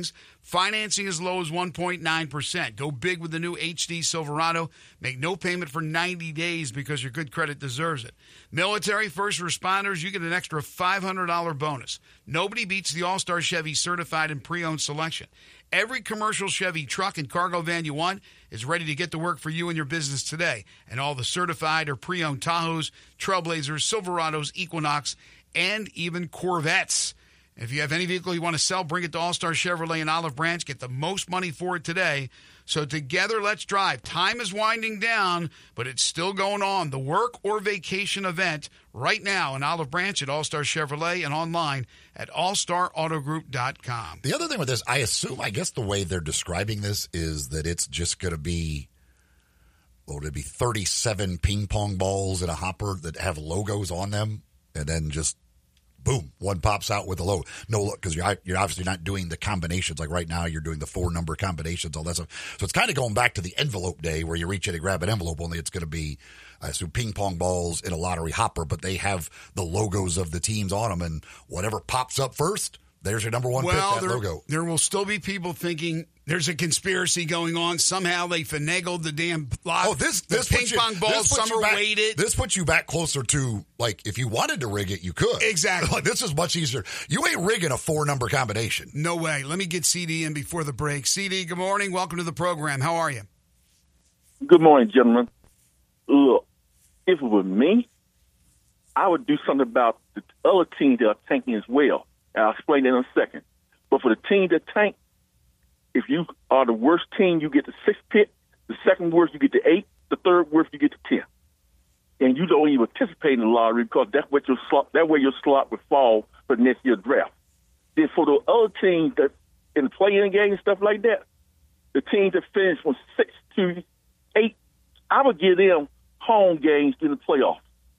Financing as low as one point nine percent. Go big with the new H D Silverado. Make no payment for ninety days because your good credit deserves it. Military, first responders, you get an extra five hundred dollars bonus. Nobody beats the All-Star Chevy certified and pre-owned selection. Every commercial Chevy truck and cargo van you want is ready to get to work for you and your business today. And all the certified or pre-owned Tahoes, Trailblazers, Silverados, Equinox, and even Corvettes. If you have any vehicle you want to sell, bring it to All-Star Chevrolet in Olive Branch. Get the most money for it today. So together, let's drive. Time is winding down, but it's still going on. The work or vacation event right now in Olive Branch at All-Star Chevrolet and online at all star auto group dot com. The other thing with this, I assume, I guess the way they're describing this is that it's just going to be, what would it be, thirty-seven ping pong balls in a hopper that have logos on them, and then just boom, one pops out with a logo. No, look, because you're, you're obviously not doing the combinations. Like right now, you're doing the four-number combinations, all that stuff. So it's kind of going back to the envelope day where you reach in and grab an envelope, only it's going to be, I assume, ping pong balls in a lottery hopper, but they have the logos of the teams on them, and whatever pops up first, there's your number one well, pick, that there, logo. There will still be people thinking there's a conspiracy going on. Somehow they finagled the damn lot. Oh, this, the this ping you, pong balls, some are back, weighted. This puts you back closer to, like, if you wanted to rig it, you could. Exactly. Like, this is much easier. You ain't rigging a four-number combination. No way. Let me get C D in before the break. C D, good morning. Welcome to the program. How are you? Good morning, gentlemen. Look, if it was me, I would do something about the other teams that are tanking as well. And I'll explain that in a second. But for the team that tank, if you are the worst team, you get the sixth pick. The second worst, you get the eighth. The third worst, you get the tenth. And you don't even participate in the lottery because that's what your slot, that way your slot would fall for next year's draft. Then for the other teams that in the play-in game and stuff like that, the teams that finish from six to eight, I would give them home games in the playoffs.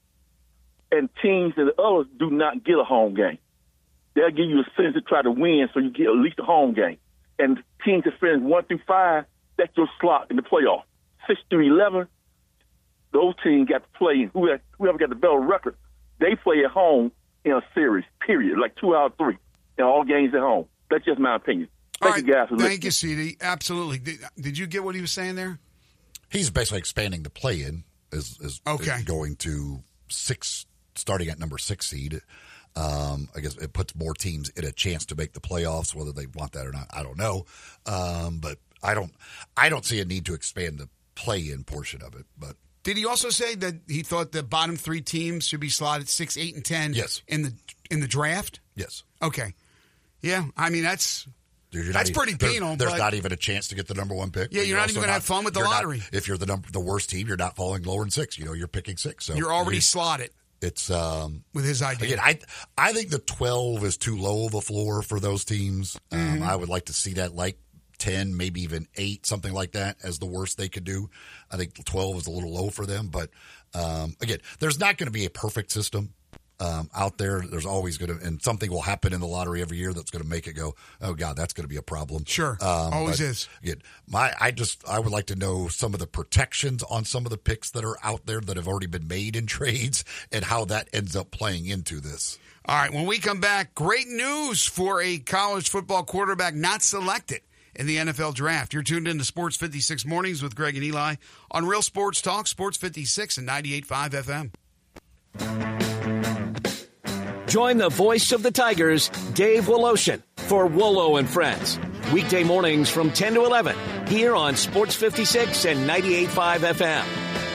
And teams that the others do not get a home game. They'll give you a sense to try to win so you get at least a home game. And teams that finish one through five, that's your slot in the playoff. Six through eleven, those teams got to play. Whoever, whoever got the better record, they play at home in a series, period, like two out of three, and all games at home. That's just my opinion. Thank all you, right. guys. For Thank listening. you, C D. Absolutely. Did, did you get what he was saying there? He's basically expanding the play-in is, is, okay. is going to six, starting at number six seed. Um, I guess it puts more teams in a chance to make the playoffs, whether they want that or not, I don't know. Um, but I don't, I don't see a need to expand the play-in portion of it. But did he also say that he thought the bottom three teams should be slotted six, eight, and ten? Yes. In the in the draft. Yes. Okay. Yeah. I mean that's Dude, that's even, pretty penal. There's but, not even a chance to get the number one pick. Yeah, you're, you're not even going to have fun with the lottery. Not, if you're the number, the worst team, you're not falling lower than six. You know, you're picking six. So you're already I mean, slotted. It's um, with his idea. Again, I I think the twelve is too low of a floor for those teams. Mm-hmm. Um, I would like to see that like ten, maybe even eight, something like that, as the worst they could do. I think twelve is a little low for them. But um, again, there's not going to be a perfect system um, out there. There's always going to, and something will happen in the lottery every year that's going to make it go, oh God, that's going to be a problem. Sure, um, always is. Again, my I just I would like to know some of the protections on some of the picks that are out there that have already been made in trades and how that ends up playing into this. All right, when we come back, great news for a college football quarterback not selected in the N F L draft. You're tuned in to Sports fifty-six Mornings with Greg and Eli on Real Sports Talk, Sports fifty-six and ninety-eight point five F M. Join the voice of the Tigers, Dave Woloshin, for Wolo and Friends. Weekday mornings from ten to eleven here on Sports fifty-six and ninety-eight point five F M.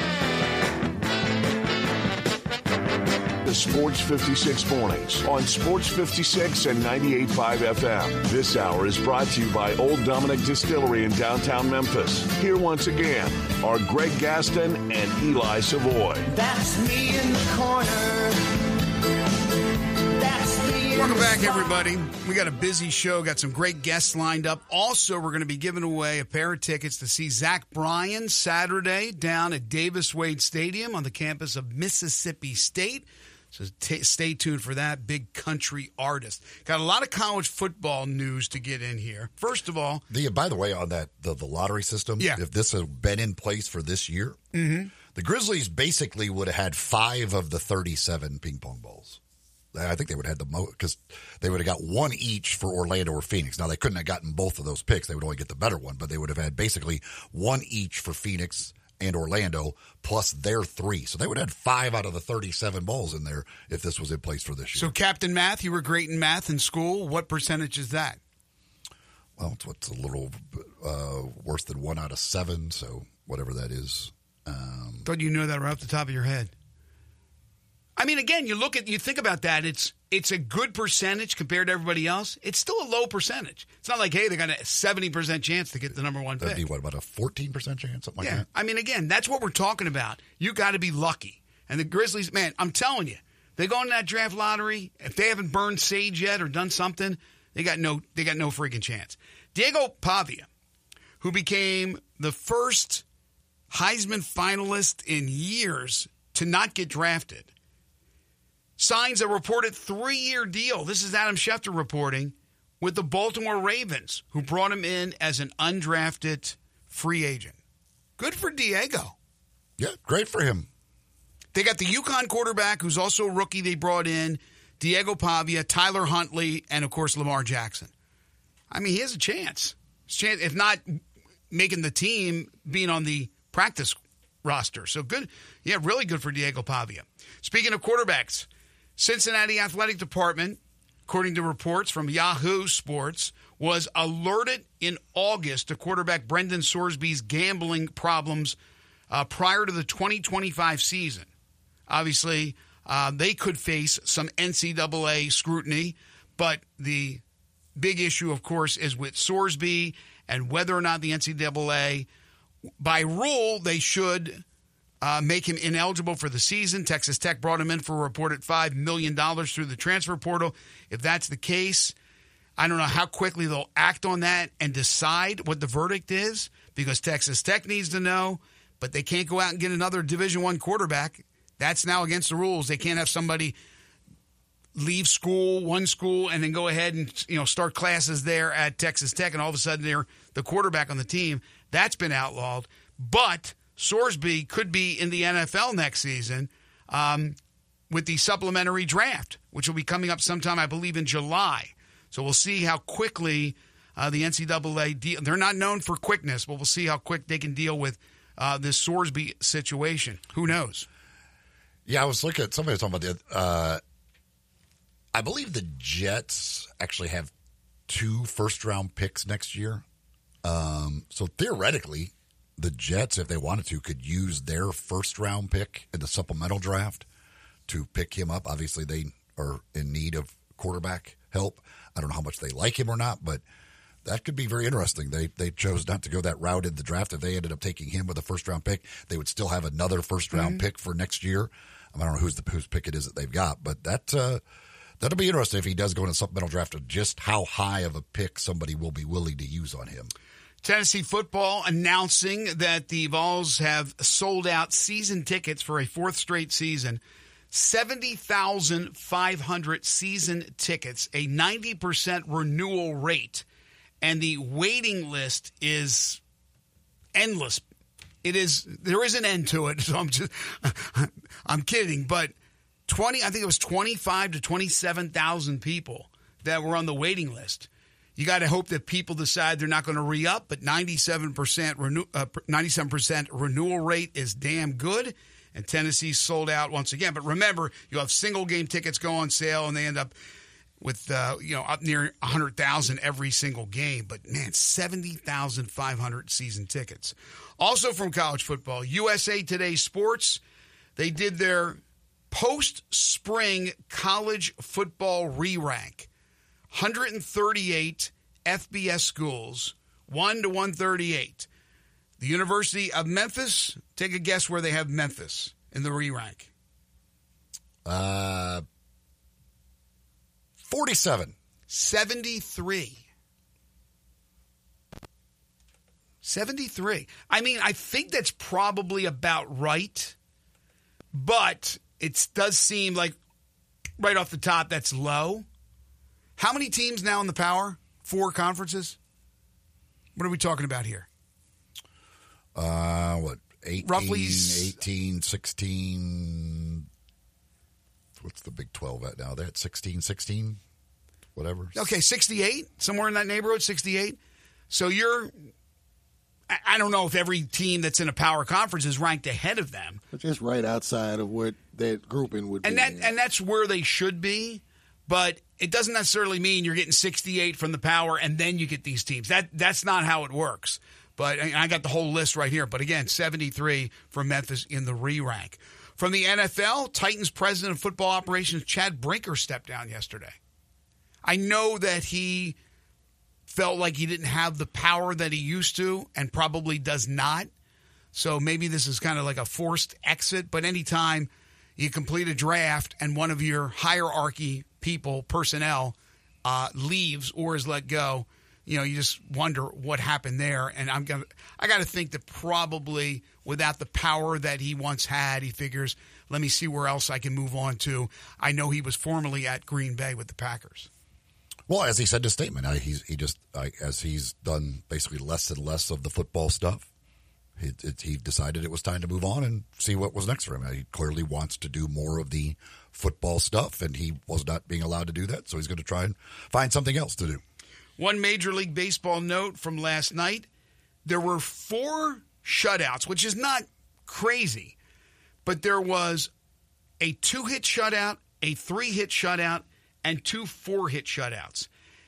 The Sports fifty-six Mornings on Sports fifty-six and ninety-eight point five F M. This hour is brought to you by Old Dominick Distillery in downtown Memphis. Here once again are Greg Gaston and Eli Savoy. That's me in the corner. That's me. Welcome back, everybody. We got a busy show, got some great guests lined up. Also, we're going to be giving away a pair of tickets to see Zach Bryan Saturday down at Davis Wade Stadium on the campus of Mississippi State. So t- stay tuned for that. Big country artist. Got a lot of college football news to get in here. First of all, the by the way, on that the, the lottery system, yeah. if this had been in place for this year, mm-hmm. the Grizzlies basically would have had five of the thirty-seven ping pong balls. I think they would have had the most because they would have got one each for Orlando or Phoenix. Now, they couldn't have gotten both of those picks. They would only get the better one, but they would have had basically one each for Phoenix and Orlando plus their three. So they would have had five out of the thirty-seven balls in there if this was in place for this year. So, Captain Math, you were great in math in school. What percentage is that? Well, it's what's a little uh, worse than one out of seven, so whatever that is. Um, Thought you knew that right off the top of your head. I mean, again, you look at, you think about that. It's it's a good percentage compared to everybody else. It's still a low percentage. It's not like, hey, they got a seventy percent chance to get the number one that'd pick. be what, about a fourteen percent chance, something yeah. like that. I mean, again, that's what we're talking about. You got to be lucky. And the Grizzlies, man, I'm telling you, they go in that draft lottery. If they haven't burned sage yet or done something, they got no they got no freaking chance. Diego Pavia, who became the first Heisman finalist in years to not get drafted, signs a reported three-year deal. This is Adam Schefter reporting with the Baltimore Ravens, who brought him in as an undrafted free agent. Good for Diego. Yeah, great for him. They got the UConn quarterback, who's also a rookie they brought in, Diego Pavia, Tyler Huntley, and, of course, Lamar Jackson. I mean, he has a chance. chance. If not making the team, being on the practice roster. So good. Yeah, really good for Diego Pavia. Speaking of quarterbacks, Cincinnati Athletic Department, according to reports from Yahoo Sports, was alerted in August to quarterback Brendan Sorsby's gambling problems uh, prior to the twenty twenty-five season. Obviously, uh, they could face some N C double A scrutiny, but the big issue, of course, is with Sorsby and whether or not the N C double A, by rule, they should uh, make him ineligible for the season. Texas Tech brought him in for a reported five million dollars through the transfer portal. If that's the case, I don't know how quickly they'll act on that and decide what the verdict is, because Texas Tech needs to know, but they can't go out and get another Division I quarterback. That's now against the rules. They can't have somebody leave school, one school, and then go ahead and, you know, start classes there at Texas Tech, and all of a sudden they're the quarterback on the team. That's been outlawed. But Sorsby could be in the N F L next season um, with the supplementary draft, which will be coming up sometime, I believe, in July. So we'll see how quickly uh, the N C double A deal. They're not known for quickness, but we'll see how quick they can deal with uh, this Sorsby situation. Who knows? Yeah, I was looking at somebody was talking about the. Uh, I believe the Jets actually have two first-round picks next year. Um, so theoretically, the Jets, if they wanted to, could use their first-round pick in the supplemental draft to pick him up. Obviously, they are in need of quarterback help. I don't know how much they like him or not, but that could be very interesting. They they chose not to go that route in the draft. If they ended up taking him with a first-round pick, they would still have another first-round mm-hmm. pick for next year. I don't know who's the whose pick it is that they've got, but that uh, that'll be interesting if he does go in a supplemental draft of just how high of a pick somebody will be willing to use on him. Tennessee football announcing that the Vols have sold out season tickets for a fourth straight season. seventy thousand five hundred season tickets, a ninety percent renewal rate, and the waiting list is endless. It is, there is an end to it, so I'm just, I'm kidding, but twenty, I think it was twenty-five to twenty-seven thousand people that were on the waiting list. You got to hope that people decide they're not going to re-up, but ninety-seven percent renew, uh, ninety-seven percent renewal rate is damn good, and Tennessee sold out once again. But remember, you have single game tickets go on sale, and they end up with, uh, you know, up near one hundred thousand every single game. But, man, seventy thousand five hundred season tickets. Also from college football, U S A Today Sports, they did their post-spring college football re-rank. one hundred thirty-eight F B S schools, one to one thirty-eight. The University of Memphis, take a guess where they have Memphis in the re-rank. Uh, forty-seven. seventy-three. seventy-three. I mean, I think that's probably about right, but it does seem like right off the top that's low. How many teams now in the Power? Four conferences? What are we talking about here? Uh, what, eighteen, Roughly eighteen, sixteen, what's the Big twelve at now? They're at sixteen, sixteen, whatever. Okay, sixty-eight, somewhere in that neighborhood, sixty-eight. So you're, I don't know if every team that's in a power conference is ranked ahead of them. But just right outside of what that grouping would and be. That, and that's where they should be, but it doesn't necessarily mean you're getting sixty-eight from the power and then you get these teams. That That's not how it works. But and I got the whole list right here. But again, seventy-three for Memphis in the re-rank. From the N F L, Titans president of football operations Chad Brinker stepped down yesterday. I know that he felt like he didn't have the power that he used to and probably does not. So maybe this is kind of like a forced exit. But anytime you complete a draft and one of your hierarchy people, personnel, uh, leaves or is let go, you know, you just wonder what happened there. And I'm gonna, I got to think that probably without the power that he once had, he figures, let me see where else I can move on to. I know he was formerly at Green Bay with the Packers. Well, as he said in his statement, I, he's he just I, as he's done basically less and less of the football stuff. He, it, he decided it was time to move on and see what was next for him. He clearly wants to do more of the football stuff, and he was not being allowed to do that, so he's going to try and find something else to do. One Major League Baseball note from last night: there were four shutouts, which is not crazy, but there was a two-hit shutout, a three-hit shutout, and two four-hit shutouts.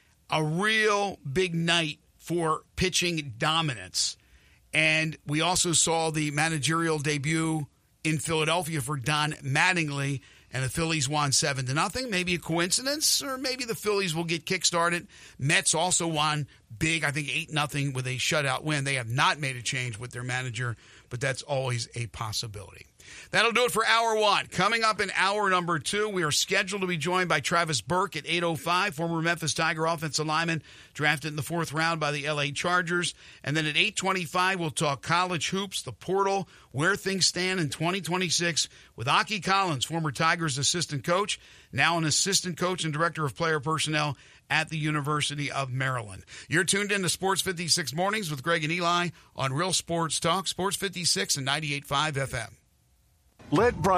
A real big night for pitching dominance. And we also saw the managerial debut in Philadelphia for Don Mattingly, and the Phillies won seven to nothing. Maybe a coincidence, or maybe the Phillies will get kickstarted. Mets also won big, I think eight nothing with a shutout win. They have not made a change with their manager, but that's always a possibility. That'll do it for hour one. Coming up in hour number two, we are scheduled to be joined by Travis Burke at eight oh five, former Memphis Tiger offensive lineman, drafted in the fourth round by the L A Chargers. And then at eight twenty-five, we'll talk college hoops, the portal, where things stand in twenty twenty-six with Aki Collins, former Tigers assistant coach, now an assistant coach and director of player personnel at the University of Maryland. You're tuned in to Sports fifty-six Mornings with Greg and Eli on Real Sports Talk, Sports fifty-six and ninety-eight point five F M. Let Brian